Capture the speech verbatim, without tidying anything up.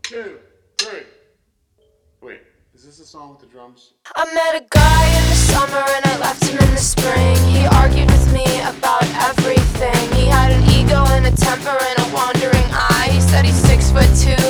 two, three. Wait, is this the song with the drums? I met a guy in the summer and I left him in the spring. He argued with me about everything. He had an ego and a temper and a wandering eye. He said he's six foot two